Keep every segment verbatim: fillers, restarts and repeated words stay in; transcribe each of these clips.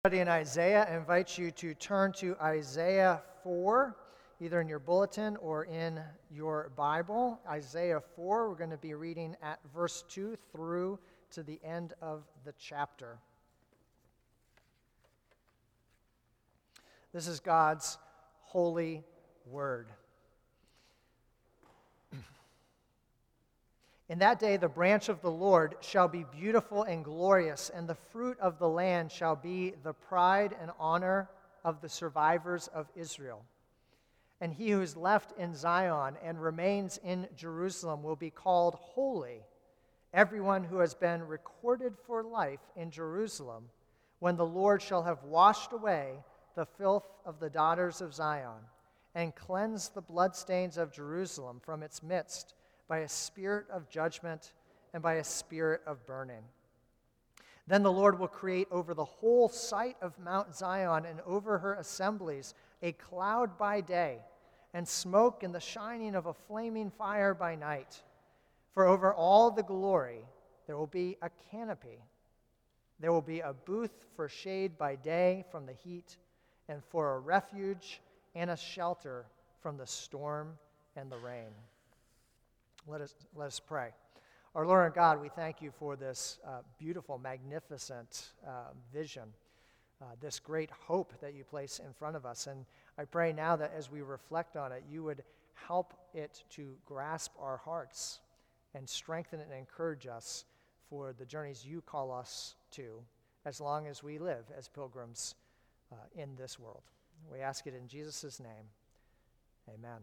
In Isaiah, I invite you to turn to Isaiah four, either in your bulletin or in your Bible. Isaiah four, we're going to be reading at verse two through to the end of the chapter. This is God's holy word. In that day the branch of the Lord shall be beautiful and glorious, and the fruit of the land shall be the pride and honor of the survivors of Israel. And he who is left in Zion and remains in Jerusalem will be called holy, everyone who has been recorded for life in Jerusalem, when the Lord shall have washed away the filth of the daughters of Zion, and cleansed the bloodstains of Jerusalem from its midst, by a spirit of judgment and by a spirit of burning. Then the Lord will create over the whole site of Mount Zion and over her assemblies a cloud by day, and smoke and the shining of a flaming fire by night. For over all the glory there will be a canopy. There will be a booth for shade by day from the heat, and for a refuge and a shelter from the storm and the rain. Let us, let us pray. Our Lord and God, we thank you for this uh, beautiful, magnificent uh, vision, uh, this great hope that you place in front of us. And I pray now that as we reflect on it, you would help it to grasp our hearts and strengthen and encourage us for the journeys you call us to, as long as we live as pilgrims uh, in this world. We ask it in Jesus' name. Amen.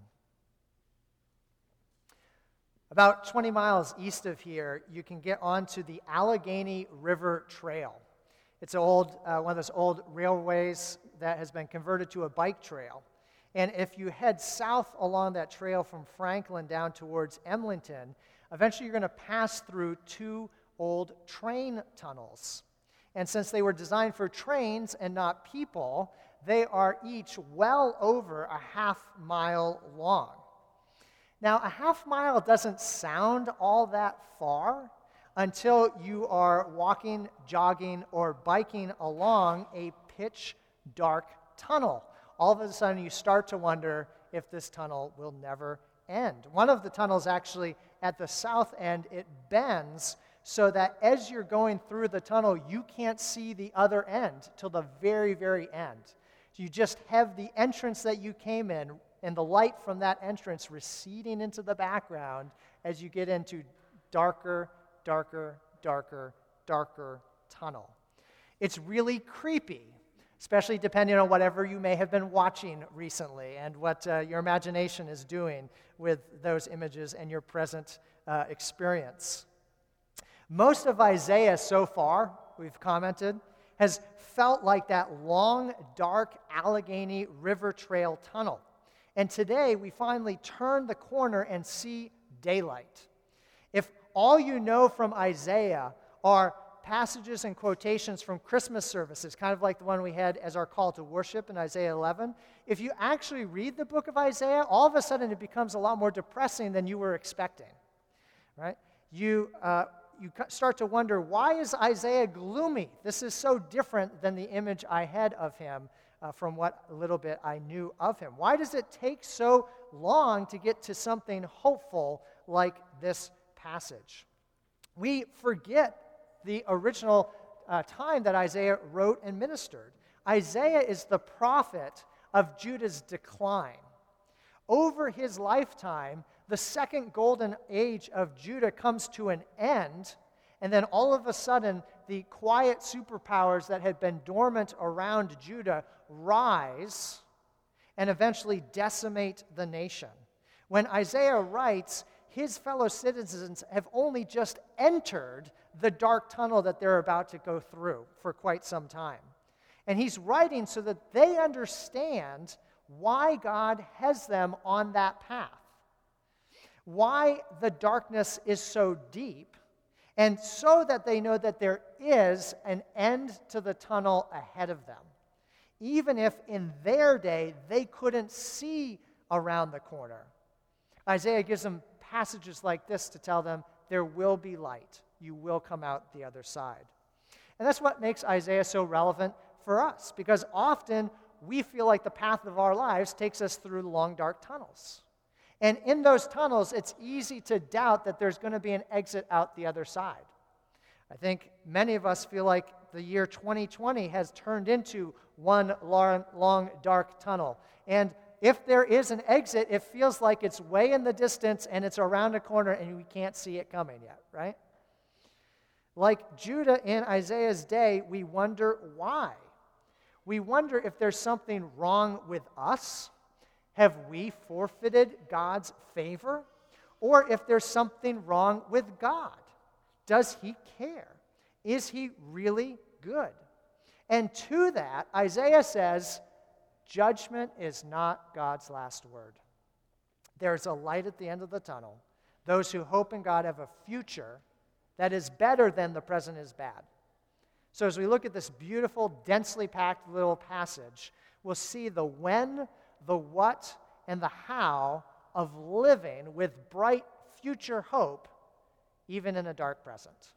About twenty miles east of here, you can get onto the Allegheny River Trail. It's an old, uh, one of those old railways that has been converted to a bike trail. And if you head south along that trail from Franklin down towards Emlenton, eventually you're going to pass through two old train tunnels. And since they were designed for trains and not people, they are each well over a half mile long. Now, a half mile doesn't sound all that far until you are walking, jogging, or biking along a pitch dark tunnel. All of a sudden, you start to wonder if this tunnel will never end. One of the tunnels actually at the south end, it bends so that as you're going through the tunnel, you can't see the other end till the very, very end. So you just have the entrance that you came in and the light from that entrance receding into the background as you get into darker, darker, darker, darker tunnel. It's really creepy, especially depending on whatever you may have been watching recently and what uh, your imagination is doing with those images and your present uh, experience. Most of Isaiah so far, we've commented, has felt like that long, dark Allegheny River Trail tunnel. And today, we finally turn the corner and see daylight. If all you know from Isaiah are passages and quotations from Christmas services, kind of like the one we had as our call to worship in Isaiah eleven, if you actually read the book of Isaiah, all of a sudden it becomes a lot more depressing than you were expecting, right? You, uh, you start to wonder, why is Isaiah gloomy? This is so different than the image I had of him Uh, from what little bit I knew of him. Why does it take so long to get to something hopeful like this passage? We forget the original uh, time that Isaiah wrote and ministered. Isaiah is the prophet of Judah's decline. Over his lifetime, the second golden age of Judah comes to an end, and then all of a sudden, the quiet superpowers that had been dormant around Judah rise and eventually decimate the nation. When Isaiah writes, his fellow citizens have only just entered the dark tunnel that they're about to go through for quite some time. And he's writing so that they understand why God has them on that path, why the darkness is so deep, and so that they know that there is an end to the tunnel ahead of them, even if in their day they couldn't see around the corner. Isaiah gives them passages like this to tell them there will be light. You will come out the other side. And that's what makes Isaiah so relevant for us, because often we feel like the path of our lives takes us through long, dark tunnels. And in those tunnels, it's easy to doubt that there's going to be an exit out the other side. I think many of us feel like the year twenty twenty has turned into one long, long, dark tunnel. And if there is an exit, it feels like it's way in the distance and it's around a corner and we can't see it coming yet, right? Like Judah in Isaiah's day, we wonder why. We wonder if there's something wrong with us. Have we forfeited God's favor? Or if there's something wrong with God. Does he care? Is he really good? And to that, Isaiah says, judgment is not God's last word. There's a light at the end of the tunnel. Those who hope in God have a future that is better than the present is bad. So as we look at this beautiful, densely packed little passage, we'll see the when, the what, and the how of living with bright future hope, even in a dark present.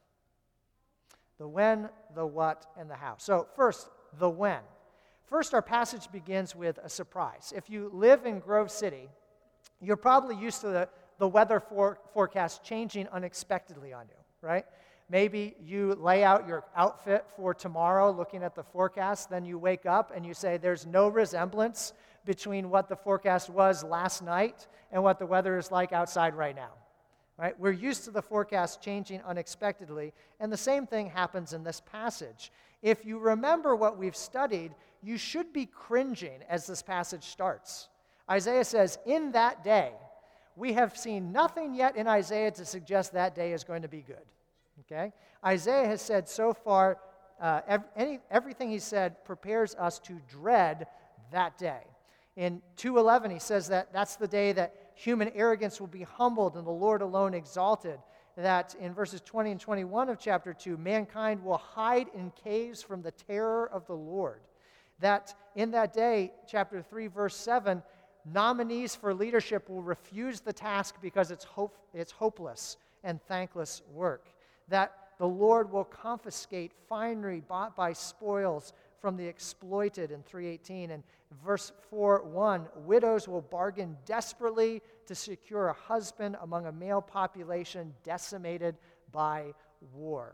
The when, the what, and the how. So first, the when. First, our passage begins with a surprise. If you live in Grove City, you're probably used to the, the weather for, forecast changing unexpectedly on you, right? Maybe you lay out your outfit for tomorrow looking at the forecast, then you wake up and you say there's no resemblance between what the forecast was last night and what the weather is like outside right now. Right? We're used to the forecast changing unexpectedly, and the same thing happens in this passage. If you remember what we've studied, you should be cringing as this passage starts. Isaiah says, in that day, we have seen nothing yet in Isaiah to suggest that day is going to be good. Okay? Isaiah has said so far, uh, ev- any, everything he said prepares us to dread that day. In two eleven, he says that that's the day that human arrogance will be humbled and the Lord alone exalted. That in verses twenty and twenty-one of chapter two, mankind will hide in caves from the terror of the Lord. That in that day, chapter three, verse seven, nominees for leadership will refuse the task because it's hope, it's hopeless and thankless work. That the Lord will confiscate finery bought by spoils from the exploited in three eighteen. And verse four one, widows will bargain desperately to secure a husband among a male population decimated by war.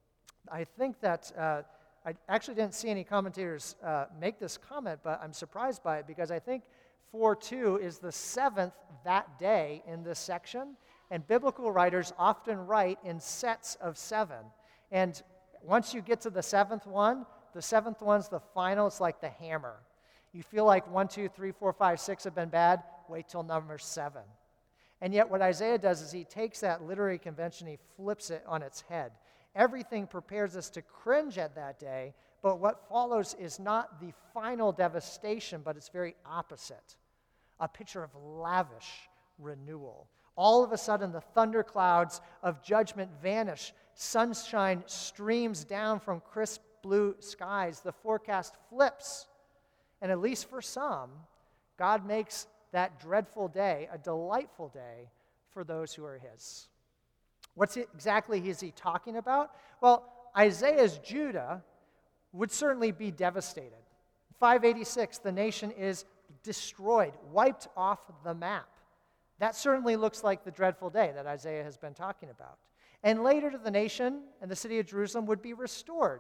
I think that, uh, I actually didn't see any commentators uh, make this comment, but I'm surprised by it because I think four two is the seventh that day in this section, and biblical writers often write in sets of seven. And once you get to the seventh one, the seventh one's the final. It's like the hammer. You feel like one, two, three, four, five, six have been bad. Wait till number seven. And yet what Isaiah does is he takes that literary convention, he flips it on its head. Everything prepares us to cringe at that day, but what follows is not the final devastation, but it's very opposite. A picture of lavish renewal. All of a sudden, the thunderclouds of judgment vanish. Sunshine streams down from crisp blue skies. The forecast flips. And at least for some, God makes that dreadful day a delightful day for those who are his. What's it, exactly is he talking about? Well, Isaiah's Judah would certainly be devastated. five eighty-six, the nation is destroyed, wiped off the map. That certainly looks like the dreadful day that Isaiah has been talking about. And later the nation and the city of Jerusalem would be restored.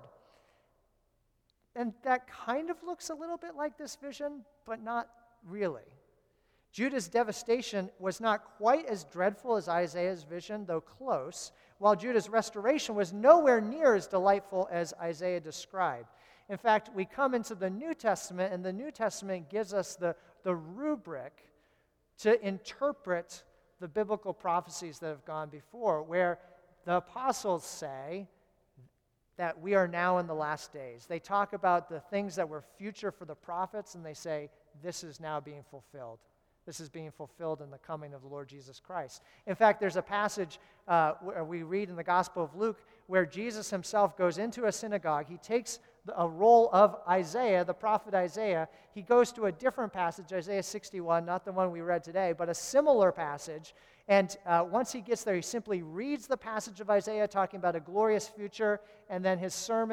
And that kind of looks a little bit like this vision, but not really. Judah's devastation was not quite as dreadful as Isaiah's vision, though close, while Judah's restoration was nowhere near as delightful as Isaiah described. In fact, we come into the New Testament, and the New Testament gives us the, the rubric to interpret the biblical prophecies that have gone before, where the apostles say that we are now in the last days. They talk about the things that were future for the prophets, and they say, this is now being fulfilled. This is being fulfilled in the coming of the Lord Jesus Christ. In fact, there's a passage uh, where we read in the Gospel of Luke where Jesus himself goes into a synagogue. He takes a roll of Isaiah, the prophet Isaiah. He goes to a different passage, Isaiah sixty-one, not the one we read today, but a similar passage. And uh, once he gets there, he simply reads the passage of Isaiah talking about a glorious future, and then his sermon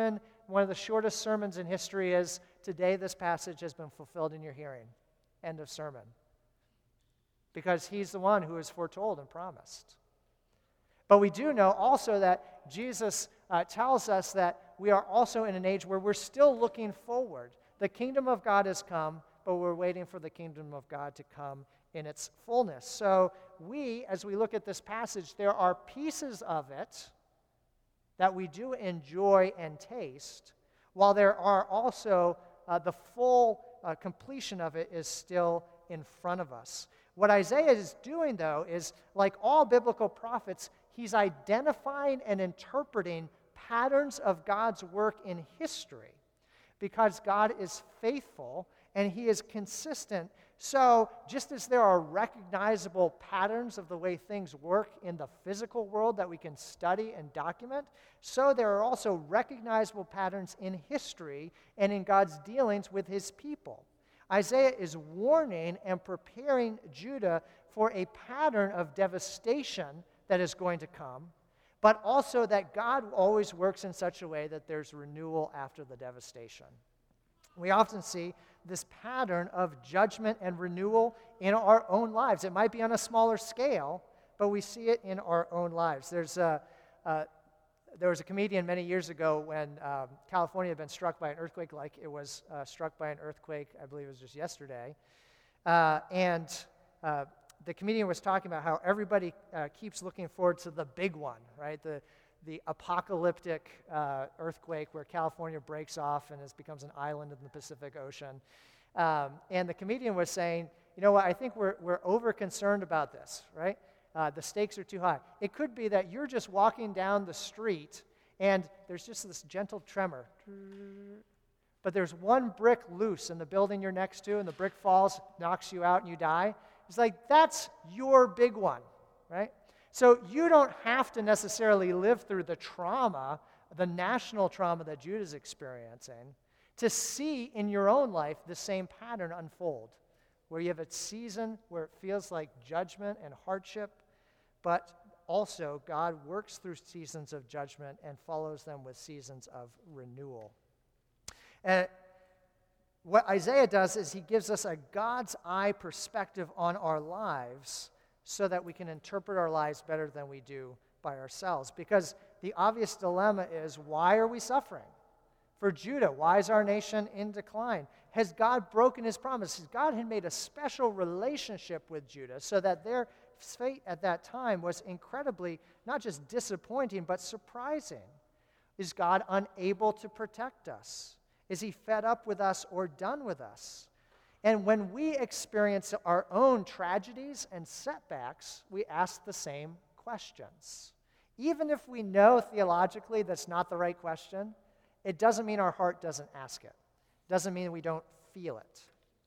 one of the shortest sermons in history is, today this passage has been fulfilled in your hearing. End of sermon. Because he's the one who is foretold and promised. But we do know also that Jesus uh, tells us that we are also in an age where we're still looking forward. The kingdom of God has come, but we're waiting for the kingdom of God to come in its fullness. So we, as we look at this passage, there are pieces of it that we do enjoy and taste, while there are also uh, the full uh, completion of it is still in front of us. What Isaiah is doing, though, is like all biblical prophets, he's identifying and interpreting patterns of God's work in history, because God is faithful and he is consistent. So just as there are recognizable patterns of the way things work in the physical world that we can study and document, so there are also recognizable patterns in history and in God's dealings with his people. Isaiah is warning and preparing Judah for a pattern of devastation that is going to come, but also that God always works in such a way that there's renewal after the devastation. We often see this pattern of judgment and renewal in our own lives. It might be on a smaller scale, but we see it in our own lives. There's a, uh, there was a comedian many years ago when um, California had been struck by an earthquake, like it was uh, struck by an earthquake, I believe it was just yesterday. Uh, and uh, the comedian was talking about how everybody uh, keeps looking forward to the big one, right? The the apocalyptic uh, earthquake where California breaks off and it becomes an island in the Pacific Ocean. Um, and the comedian was saying, you know what, I think we're, we're over-concerned about this, right? Uh, the stakes are too high. It could be that you're just walking down the street and there's just this gentle tremor. But there's one brick loose in the building you're next to and the brick falls, knocks you out, and you die. It's like, that's your big one, right? So you don't have to necessarily live through the trauma, the national trauma that Judah's experiencing, to see in your own life the same pattern unfold, where you have a season where it feels like judgment and hardship, but also God works through seasons of judgment and follows them with seasons of renewal. And what Isaiah does is he gives us a God's eye perspective on our lives, so that we can interpret our lives better than we do by ourselves. Because the obvious dilemma is, why are we suffering? For Judah, why is our nation in decline? Has God broken his promises? God had made a special relationship with Judah so that their fate at that time was incredibly, not just disappointing, but surprising. Is God unable to protect us? Is he fed up with us or done with us? And when we experience our own tragedies and setbacks, we ask the same questions. Even if we know theologically that's not the right question, it doesn't mean our heart doesn't ask it. It doesn't mean we don't feel it.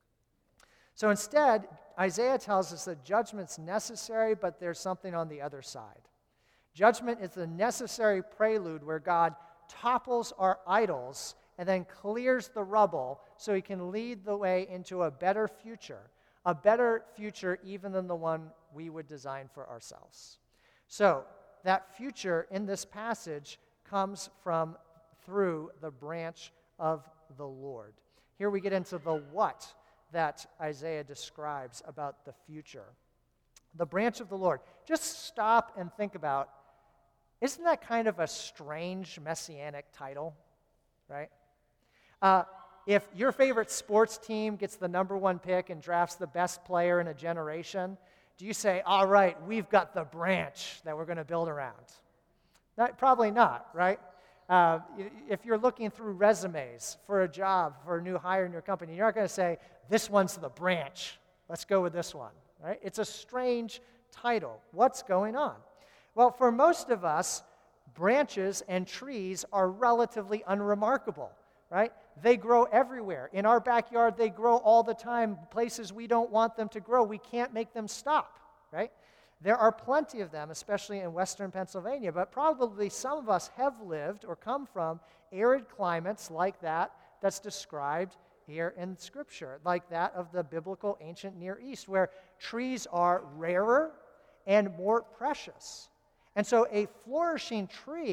So instead, Isaiah tells us that judgment's necessary, but there's something on the other side. Judgment is the necessary prelude where God topples our idols and then clears the rubble so he can lead the way into a better future, a better future even than the one we would design for ourselves. So that future in this passage comes from through the branch of the Lord. Here we get into the what that Isaiah describes about the future. The branch of the Lord. Just stop and think about, isn't that kind of a strange messianic title, right? Uh, if your favorite sports team gets the number one pick and drafts the best player in a generation, do you say, all right, we've got the branch that we're going to build around? Not, probably not, right? Uh, if you're looking through resumes for a job, for a new hire in your company, you're not going to say, this one's the branch. Let's go with this one, right? It's a strange title. What's going on? Well, for most of us, branches and trees are relatively unremarkable, right? They grow everywhere. In our backyard, they grow all the time. Places we don't want them to grow, we can't make them stop, right? There are plenty of them, especially in western Pennsylvania, but probably some of us have lived or come from arid climates like that that's described here in Scripture, like that of the biblical ancient Near East, where trees are rarer and more precious. And so a flourishing tree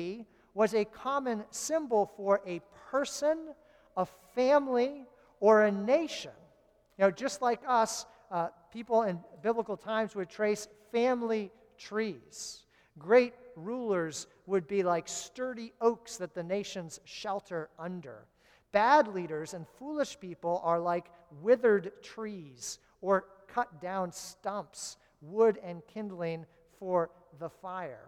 was a common symbol for a person, a family, or a nation. You know, just like us, uh, people in biblical times would trace family trees. Great rulers would be like sturdy oaks that the nations shelter under. Bad leaders and foolish people are like withered trees or cut down stumps, wood and kindling for the fire.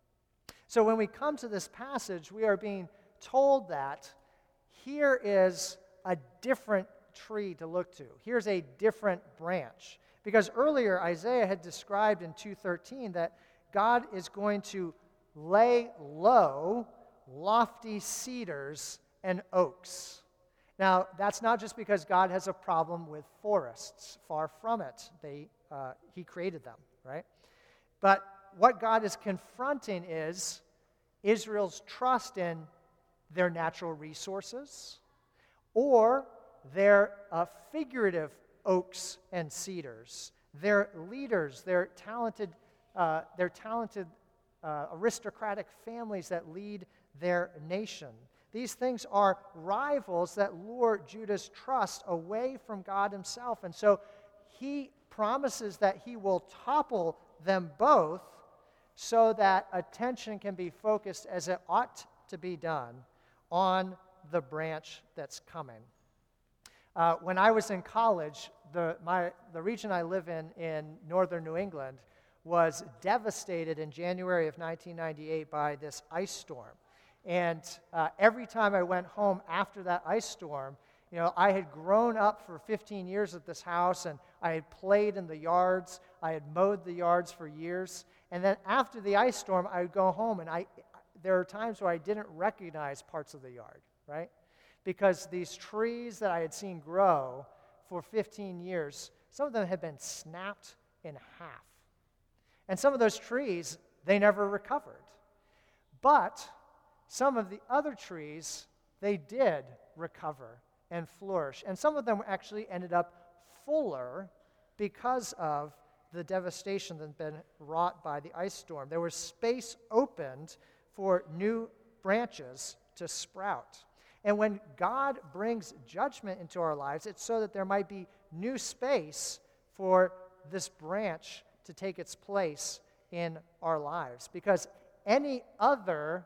So when we come to this passage, we are being told that here is a different tree to look to. Here's a different branch. Because earlier Isaiah had described in two thirteen that God is going to lay low lofty cedars and oaks. Now, that's not just because God has a problem with forests. Far from it. They, uh, he created them, right? But what God is confronting is Israel's trust in their natural resources or their uh, figurative oaks and cedars, their leaders, their talented, uh, their talented uh, aristocratic families that lead their nation. These things are rivals that lure Judah's trust away from God himself. And so he promises that he will topple them both so that attention can be focused as it ought to be done on the branch that's coming. Uh, when I was in college, the, my, the region I live in, in northern New England, was devastated in January of nineteen ninety-eight by this ice storm. And uh, every time I went home after that ice storm, you know, I had grown up for fifteen years at this house, and I had played in the yards. I had mowed the yards for years. And then after the ice storm, I would go home, and I there are times where I didn't recognize parts of the yard, right? Because these trees that I had seen grow for fifteen years, some of them had been snapped in half. And some of those trees, they never recovered. But some of the other trees, they did recover and flourish. And some of them actually ended up fuller because of the devastation that had been wrought by the ice storm. There was space opened for new branches to sprout. And when God brings judgment into our lives, it's so that there might be new space for this branch to take its place in our lives. Because any other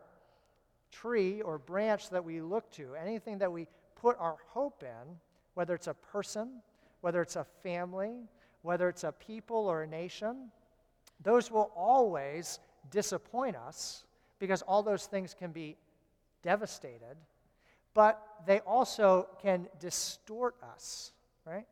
tree or branch that we look to, anything that we put our hope in, whether it's a person, whether it's a family, whether it's a people or a nation, those will always disappoint us because all those things can be devastated, but they also can distort us, right?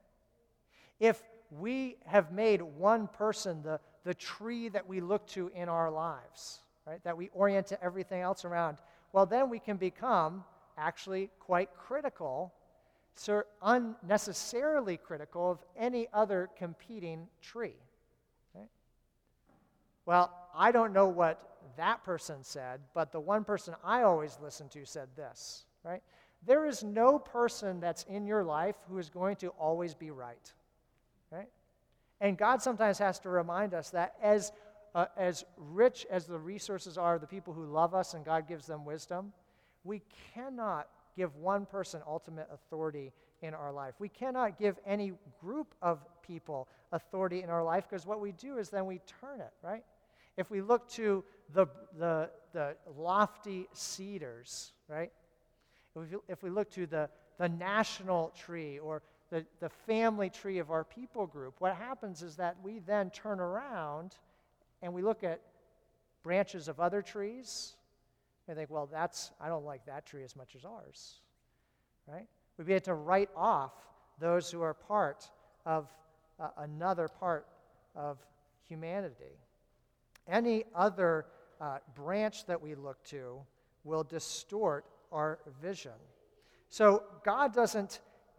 If we have made one person the, the tree that we look to in our lives, right, that we orient everything else around, well, then we can become actually quite critical, so unnecessarily critical of any other competing tree. Right? Well, I don't know what that person said, but the one person I always listen to said this, right? There is no person that's in your life who is going to always be right, right? And God sometimes has to remind us that as uh, as rich as the resources are of the people who love us and God gives them wisdom, we cannot give one person ultimate authority in our life. We cannot give any group of people authority in our life, because what we do is then we turn it, right? If we look to the the, the lofty cedars, right? If we, if we look to the, the national tree or the, the family tree of our people group, what happens is that we then turn around and we look at branches of other trees and think, well, that's, I don't like that tree as much as ours, right? We begin to write off those who are part of uh, another part of humanity. Any other uh, branch that we look to will distort our vision. So God doesn't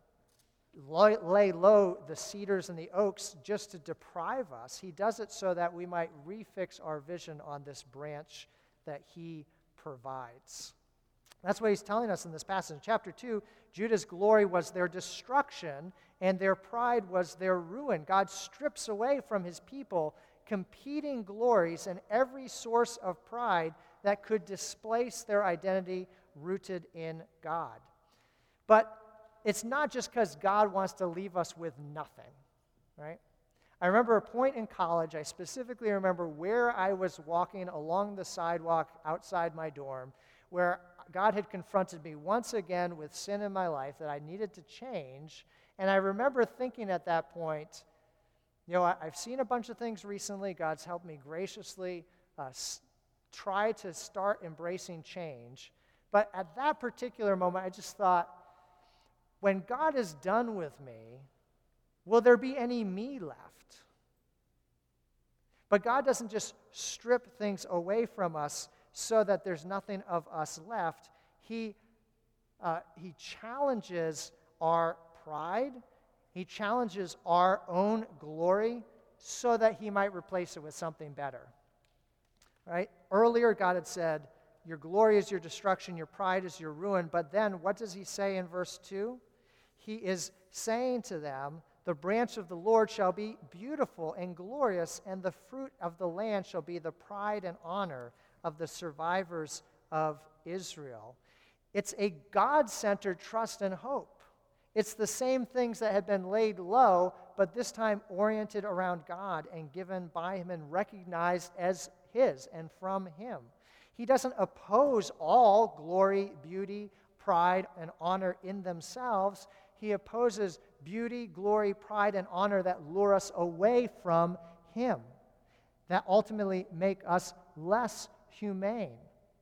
lay, lay low the cedars and the oaks just to deprive us. He does it so that we might refix our vision on this branch that he provides. That's what he's telling us in this passage. In chapter two, Judah's glory was their destruction, and their pride was their ruin. God strips away from his people competing glories and every source of pride that could displace their identity rooted in God. But it's not just because God wants to leave us with nothing, right? I remember a point in college, I specifically remember where I was walking along the sidewalk outside my dorm, where God had confronted me once again with sin in my life that I needed to change. And I remember thinking at that point, you know, I, I've seen a bunch of things recently. God's helped me graciously uh, s- try to start embracing change. But at that particular moment, I just thought, when God is done with me, will there be any me left? But God doesn't just strip things away from us so that there's nothing of us left. He, uh, he challenges our pride. He challenges our own glory so that he might replace it with something better. Right? Earlier, God had said, your glory is your destruction, your pride is your ruin. But then, what does he say in verse two? He is saying to them, the branch of the Lord shall be beautiful and glorious, and the fruit of the land shall be the pride and honor of the survivors of Israel. It's a God-centered trust and hope. It's the same things that had been laid low, but this time oriented around God and given by him and recognized as his and from him. He doesn't oppose all glory, beauty, pride, and honor in themselves. He opposes beauty, glory, pride, and honor that lure us away from him, that ultimately make us less humane.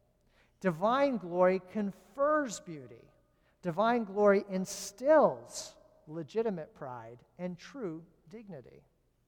Divine glory confers beauty. Divine glory instills legitimate pride and true dignity.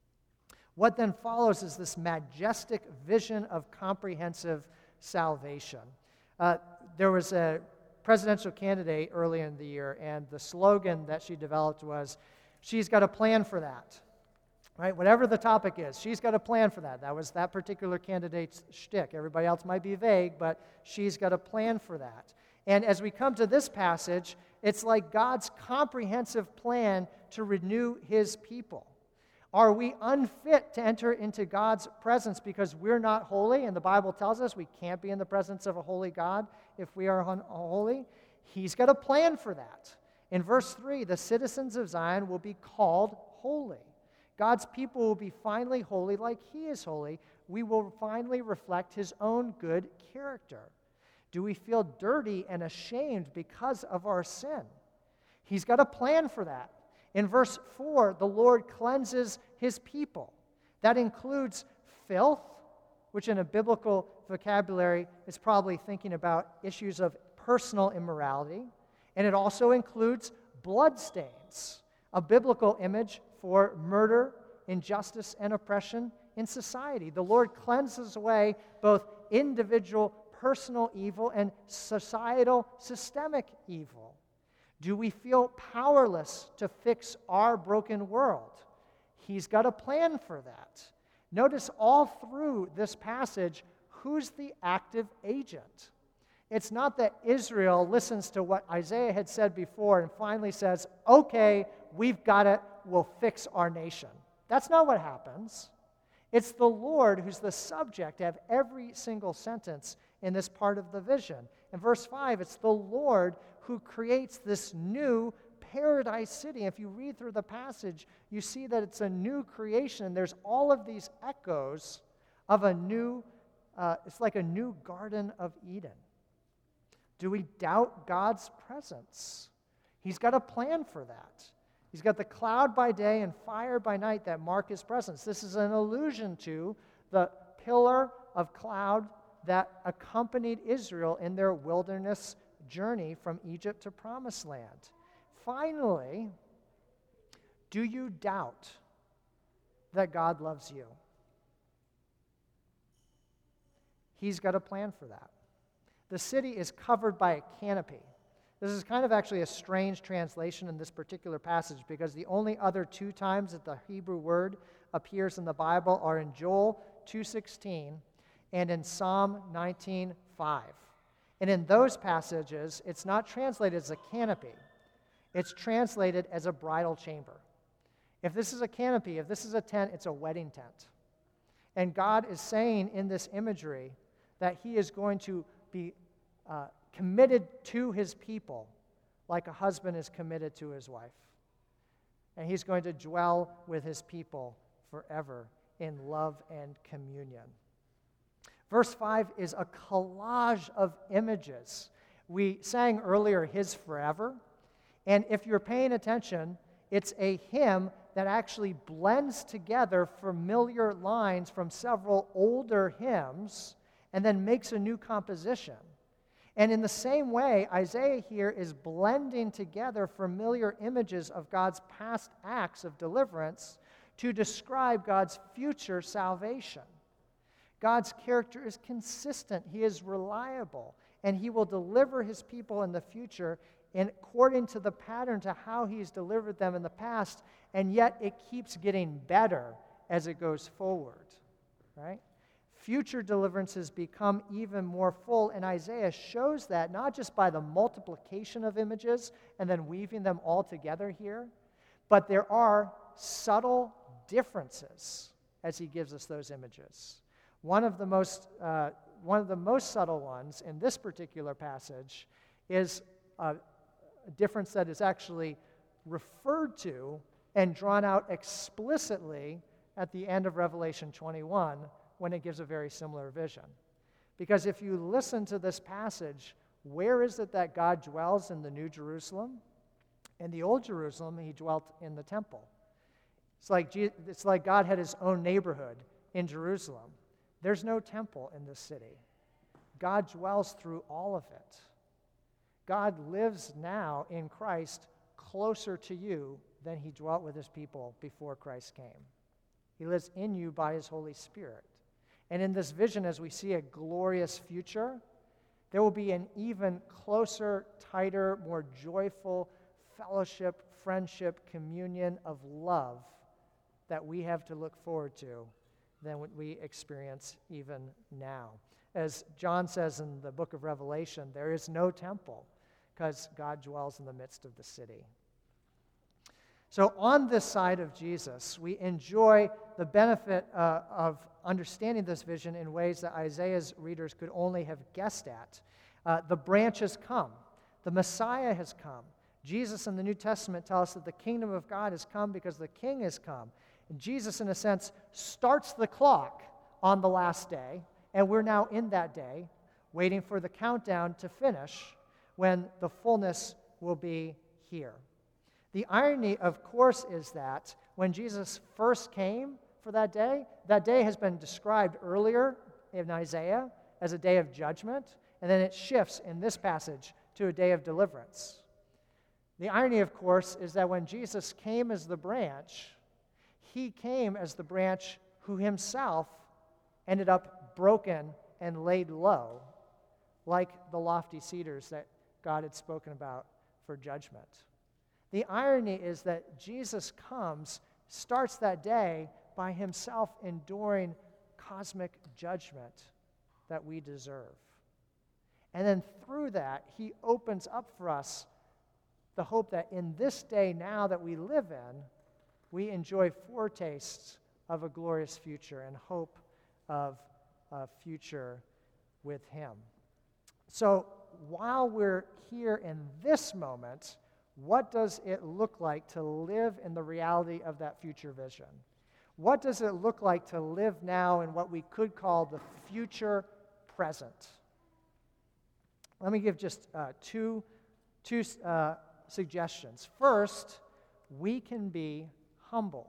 What then follows is this majestic vision of comprehensive salvation. Uh, there was a presidential candidate early in the year, and the slogan that she developed was, she's got a plan for that. Right? Whatever the topic is, she's got a plan for that. That was that particular candidate's shtick. Everybody else might be vague, but she's got a plan for that. And as we come to this passage, it's like God's comprehensive plan to renew his people. Are we unfit to enter into God's presence because we're not holy? And the Bible tells us we can't be in the presence of a holy God if we are unholy. He's got a plan for that. In verse three, the citizens of Zion will be called holy. God's people will be finally holy like he is holy. We will finally reflect his own good character. Do we feel dirty and ashamed because of our sin? He's got a plan for that. In verse four, the Lord cleanses his people. That includes filth, which in a biblical vocabulary is probably thinking about issues of personal immorality. And it also includes bloodstains, a biblical image for murder, injustice, and oppression in society. The Lord cleanses away both individual, personal evil and societal, systemic evil. Do we feel powerless to fix our broken world? He's got a plan for that. Notice all through this passage, who's the active agent? It's not that Israel listens to what Isaiah had said before and finally says, okay, we've got it, we'll fix our nation. That's not what happens. It's the Lord who's the subject of every single sentence in this part of the vision. In verse five, it's the Lord who creates this new paradise city. If you read through the passage, you see that it's a new creation. There's all of these echoes of a new, uh, it's like a new Garden of Eden. Do we doubt God's presence? He's got a plan for that. He's got the cloud by day and fire by night that mark his presence. This is an allusion to the pillar of cloud that accompanied Israel in their wilderness journey from Egypt to Promised Land. Finally, do you doubt that God loves you? He's got a plan for that. The city is covered by a canopy. This is kind of actually a strange translation in this particular passage because the only other two times that the Hebrew word appears in the Bible are in Joel two sixteen and in Psalm nineteen five. And in those passages, it's not translated as a canopy. It's translated as a bridal chamber. If this is a canopy, if this is a tent, it's a wedding tent. And God is saying in this imagery that he is going to be uh, committed to his people like a husband is committed to his wife. And he's going to dwell with his people forever in love and communion. Verse five is a collage of images. We sang earlier, His Forever. And if you're paying attention, it's a hymn that actually blends together familiar lines from several older hymns and then makes a new composition. And in the same way, Isaiah here is blending together familiar images of God's past acts of deliverance to describe God's future salvation. God's character is consistent, he is reliable, and he will deliver his people in the future in according to the pattern to how he's delivered them in the past, and yet it keeps getting better as it goes forward, right? Future deliverances become even more full, and Isaiah shows that not just by the multiplication of images and then weaving them all together here, but there are subtle differences as he gives us those images. One of the most, uh, one of the most subtle ones in this particular passage is a difference that is actually referred to and drawn out explicitly at the end of Revelation twenty-one, when it gives a very similar vision. Because if you listen to this passage, where is it that God dwells in the New Jerusalem? In the Old Jerusalem, he dwelt in the temple. It's like, Je- it's like God had his own neighborhood in Jerusalem. There's no temple in this city. God dwells through all of it. God lives now in Christ closer to you than he dwelt with his people before Christ came. He lives in you by his Holy Spirit. And in this vision, as we see a glorious future, there will be an even closer, tighter, more joyful fellowship, friendship, communion of love that we have to look forward to than what we experience even now. As John says in the book of Revelation, there is no temple because God dwells in the midst of the city. So on this side of Jesus, we enjoy the benefit uh, of understanding this vision in ways that Isaiah's readers could only have guessed at. Uh, the branch has come. The Messiah has come. Jesus in the New Testament tells us that the kingdom of God has come because the king has come. And Jesus, in a sense, starts the clock on the last day, and we're now in that day, waiting for the countdown to finish when the fullness will be here. The irony, of course, is that when Jesus first came for that day, that day has been described earlier in Isaiah as a day of judgment, and then it shifts in this passage to a day of deliverance. The irony, of course, is that when Jesus came as the branch, he came as the branch who himself ended up broken and laid low, like the lofty cedars that God had spoken about for judgment. The irony is that Jesus comes, starts that day by himself enduring cosmic judgment that we deserve. And then through that, he opens up for us the hope that in this day now that we live in, we enjoy foretastes of a glorious future and hope of a future with him. So while we're here in this moment, what does it look like to live in the reality of that future vision? What does it look like to live now in what we could call the future present? Let me give just uh, two, two uh, suggestions. First, we can be humble.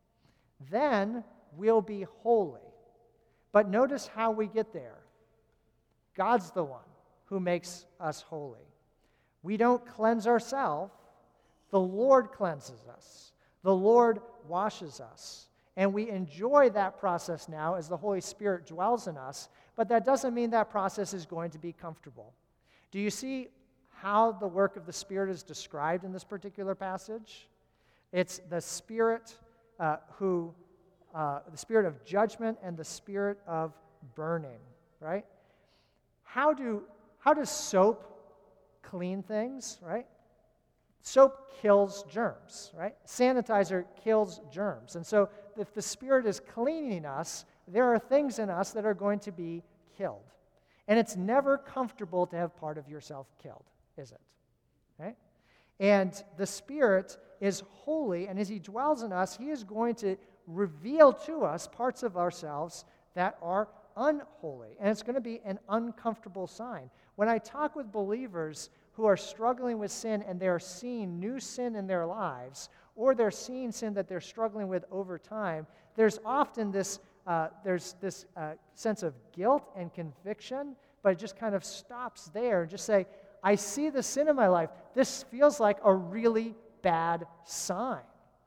Then we'll be holy. But notice how we get there. God's the one who makes us holy. We don't cleanse ourselves. The Lord cleanses us. The Lord washes us. And we enjoy that process now as the Holy Spirit dwells in us, but that doesn't mean that process is going to be comfortable. Do you see how the work of the Spirit is described in this particular passage? It's the Spirit uh, who, uh, the Spirit of judgment and the Spirit of burning, right? How do how does soap clean things, right? Soap kills germs, right? Sanitizer kills germs. And so if the Spirit is cleaning us, there are things in us that are going to be killed. And it's never comfortable to have part of yourself killed, is it? Right? And the Spirit is holy, and as he dwells in us, he is going to reveal to us parts of ourselves that are unholy. And it's going to be an uncomfortable sign. When I talk with believers who are struggling with sin and they're seeing new sin in their lives, or they're seeing sin that they're struggling with over time, there's often this uh, there's this uh, sense of guilt and conviction, but it just kind of stops there and just say, I see the sin in my life. This feels like a really bad sign.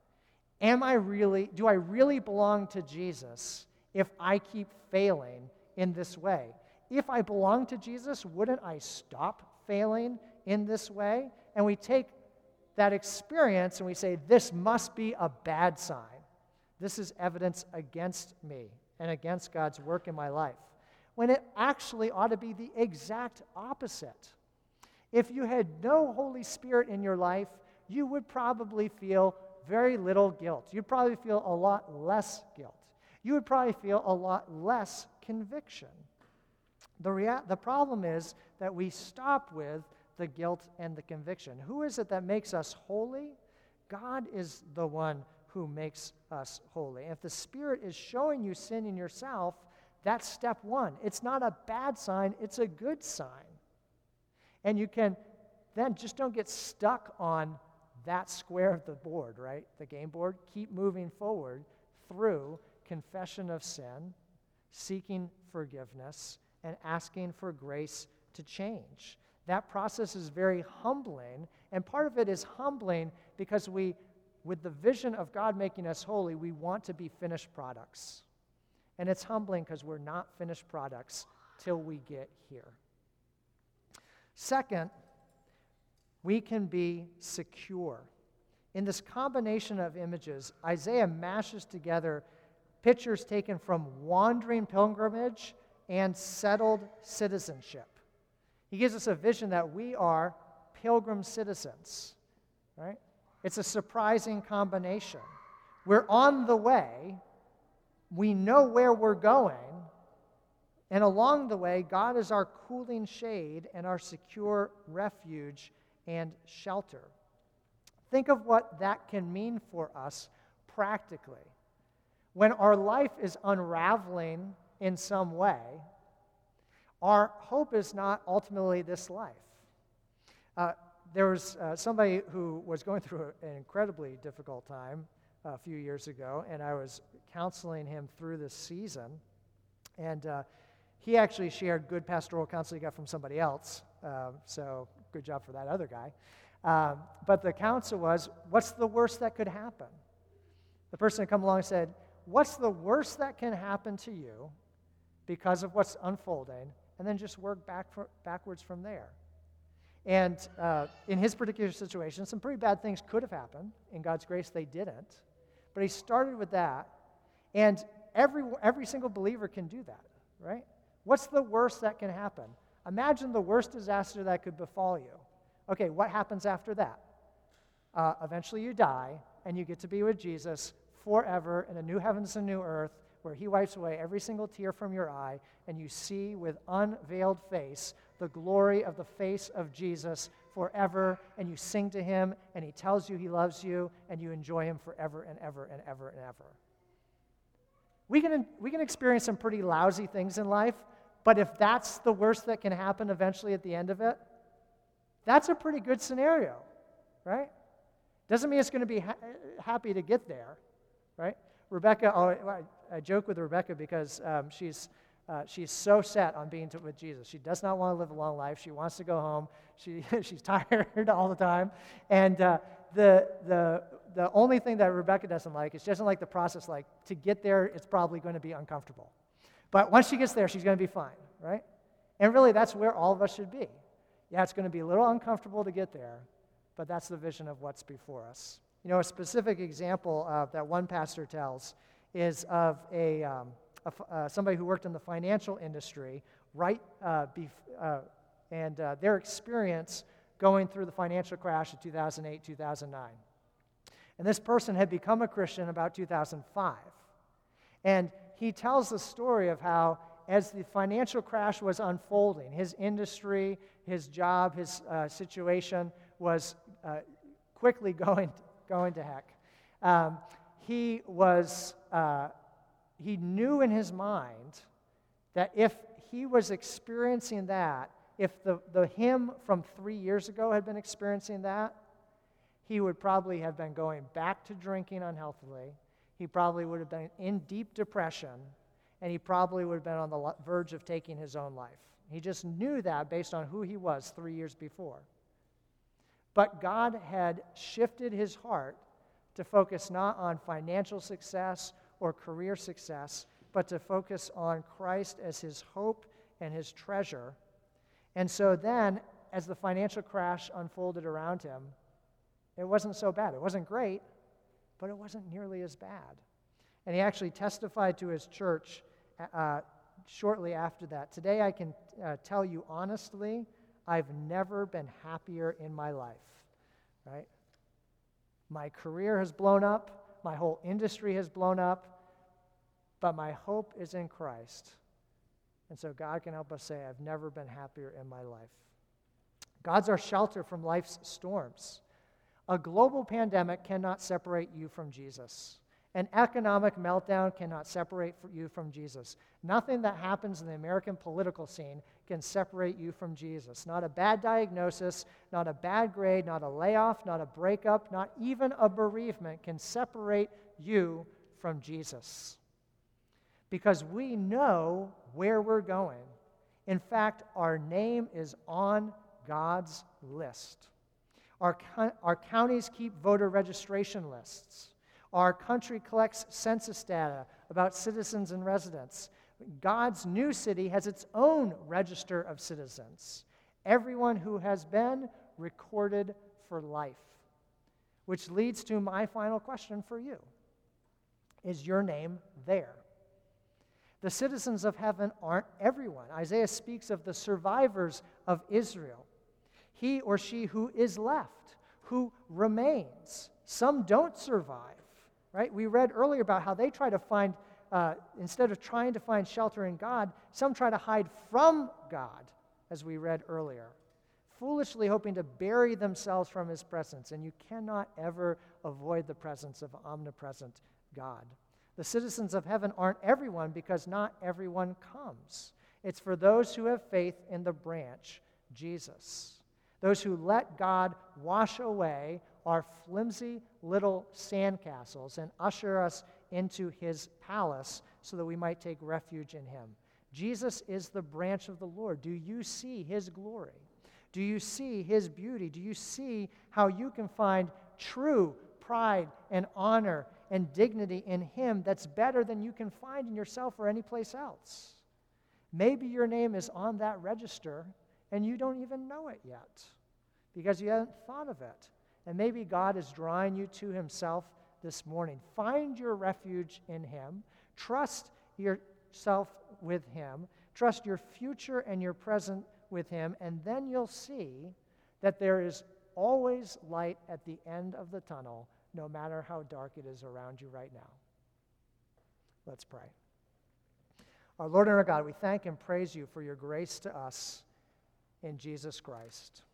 Am I really, do I really belong to Jesus if I keep failing in this way? If I belong to Jesus, wouldn't I stop failing in this way? And we take that experience and we say, this must be a bad sign. This is evidence against me and against God's work in my life. When it actually ought to be the exact opposite. If you had no Holy Spirit in your life, you would probably feel very little guilt. You'd probably feel a lot less guilt. You would probably feel a lot less conviction. The, rea- the problem is that we stop with the guilt and the conviction. Who is it that makes us holy? God is the one who makes us holy. And if the Spirit is showing you sin in yourself, that's step one. It's not a bad sign, it's a good sign. And you can then just don't get stuck on that square of the board, right? The game board. Keep moving forward through confession of sin, seeking forgiveness, and asking for grace to change. That process is very humbling, and part of it is humbling because we, with the vision of God making us holy, we want to be finished products. And it's humbling because we're not finished products till we get here. Second, we can be secure. In this combination of images, Isaiah mashes together pictures taken from wandering pilgrimage and settled citizenship. He gives us a vision that we are pilgrim citizens, right? It's a surprising combination. We're on the way, we know where we're going, and along the way, God is our cooling shade and our secure refuge and shelter. Think of what that can mean for us practically. When our life is unraveling in some way, our hope is not ultimately this life. Uh, there was uh, somebody who was going through a, an incredibly difficult time a few years ago, and I was counseling him through this season. And uh, he actually shared good pastoral counsel he got from somebody else, uh, so good job for that other guy. Um, but the counsel was, what's the worst that could happen? The person had come along and said, what's the worst that can happen to you because of what's unfolding, and then just work back for, backwards from there. And uh, in his particular situation, some pretty bad things could have happened. In God's grace, they didn't. But he started with that, and every every single believer can do that, right? What's the worst that can happen? Imagine the worst disaster that could befall you. Okay, what happens after that? Uh, eventually you die, and you get to be with Jesus forever in a new heavens and new earth, where he wipes away every single tear from your eye, and you see with unveiled face the glory of the face of Jesus forever, and you sing to him, and he tells you he loves you, and you enjoy him forever and ever and ever and ever. We can, we can experience some pretty lousy things in life, but if that's the worst that can happen eventually at the end of it, that's a pretty good scenario, right? Doesn't mean it's going to be ha- happy to get there, right? Rebecca, oh, I, I joke with Rebecca because um, she's uh, she's so set on being to, with Jesus. She does not want to live a long life. She wants to go home. She she's tired all the time, and uh, the the the only thing that Rebecca doesn't like is she doesn't like the process. Like to get there, it's probably going to be uncomfortable, but once she gets there, she's going to be fine, right? And really, that's where all of us should be. Yeah, it's going to be a little uncomfortable to get there, but that's the vision of what's before us. You know, a specific example of that one pastor tells is of a, um, a uh, somebody who worked in the financial industry, right? Uh, bef- uh, and uh, their experience going through the financial crash of two thousand eight, two thousand nine. And this person had become a Christian about two thousand five. And he tells the story of how as the financial crash was unfolding, his industry, his job, his uh, situation was uh, quickly going, going to heck. Um, he was, uh, he knew in his mind that if he was experiencing that, if the, the him from three years ago had been experiencing that, he would probably have been going back to drinking unhealthily. He probably would have been in deep depression, and he probably would have been on the verge of taking his own life. He just knew that based on who he was three years before. But God had shifted his heart to focus not on financial success or career success, but to focus on Christ as his hope and his treasure. And so then, as the financial crash unfolded around him, it wasn't so bad. It wasn't great, but it wasn't nearly as bad. And he actually testified to his church uh, shortly after that. Today, I can uh, tell you honestly, I've never been happier in my life, right? My career has blown up. My whole industry has blown up. But my hope is in Christ. And so God can help us say, I've never been happier in my life. God's our shelter from life's storms. A global pandemic cannot separate you from Jesus. An economic meltdown cannot separate you from Jesus. Nothing that happens in the American political scene can separate you from Jesus. Not a bad diagnosis, not a bad grade, not a layoff, not a breakup, not even a bereavement can separate you from Jesus. Because we know where we're going. In fact, our name is on God's list. Our, co- our counties keep voter registration lists. Our country collects census data about citizens and residents. God's new city has its own register of citizens. Everyone who has been recorded for life. Which leads to my final question for you. Is your name there? The citizens of heaven aren't everyone. Isaiah speaks of the survivors of Israel. He or she who is left, who remains. Some don't survive, right? We read earlier about how they try to find, uh, instead of trying to find shelter in God, some try to hide from God, as we read earlier, foolishly hoping to bury themselves from his presence. And you cannot ever avoid the presence of omnipresent God. The citizens of heaven aren't everyone because not everyone comes. It's for those who have faith in the branch, Jesus. Those who let God wash away our flimsy little sandcastles and usher us into his palace so that we might take refuge in him. Jesus is the branch of the Lord. Do you see his glory? Do you see his beauty? Do you see how you can find true pride and honor and dignity in him that's better than you can find in yourself or any place else? Maybe your name is on that register and you don't even know it yet because you haven't thought of it. And maybe God is drawing you to himself this morning. Find your refuge in him. Trust yourself with him. Trust your future and your present with him, and then you'll see that there is always light at the end of the tunnel, no matter how dark it is around you right now. Let's pray. Our Lord and our God, we thank and praise you for your grace to us in Jesus Christ.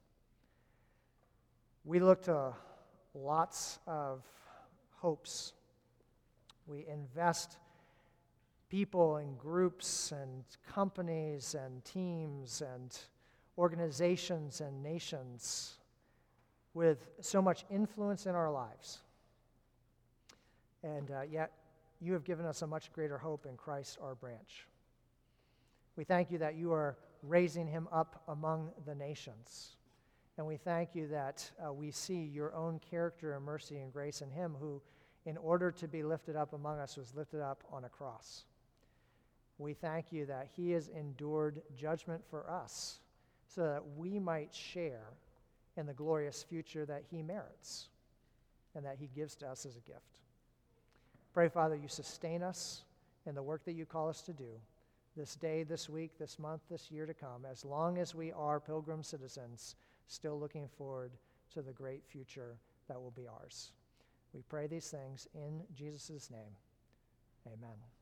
We look to lots of hopes. We invest people and groups and companies and teams and organizations and nations with so much influence in our lives. And uh, yet, you have given us a much greater hope in Christ, our branch. We thank you that you are raising him up among the nations. And we thank you that uh, we see your own character and mercy and grace in him who, in order to be lifted up among us, was lifted up on a cross. We thank you that he has endured judgment for us so that we might share in the glorious future that he merits and that he gives to us as a gift. Pray, Father, you sustain us in the work that you call us to do this day, this week, this month, this year to come, as long as we are pilgrim citizens still looking forward to the great future that will be ours. We pray these things in Jesus' name. Amen.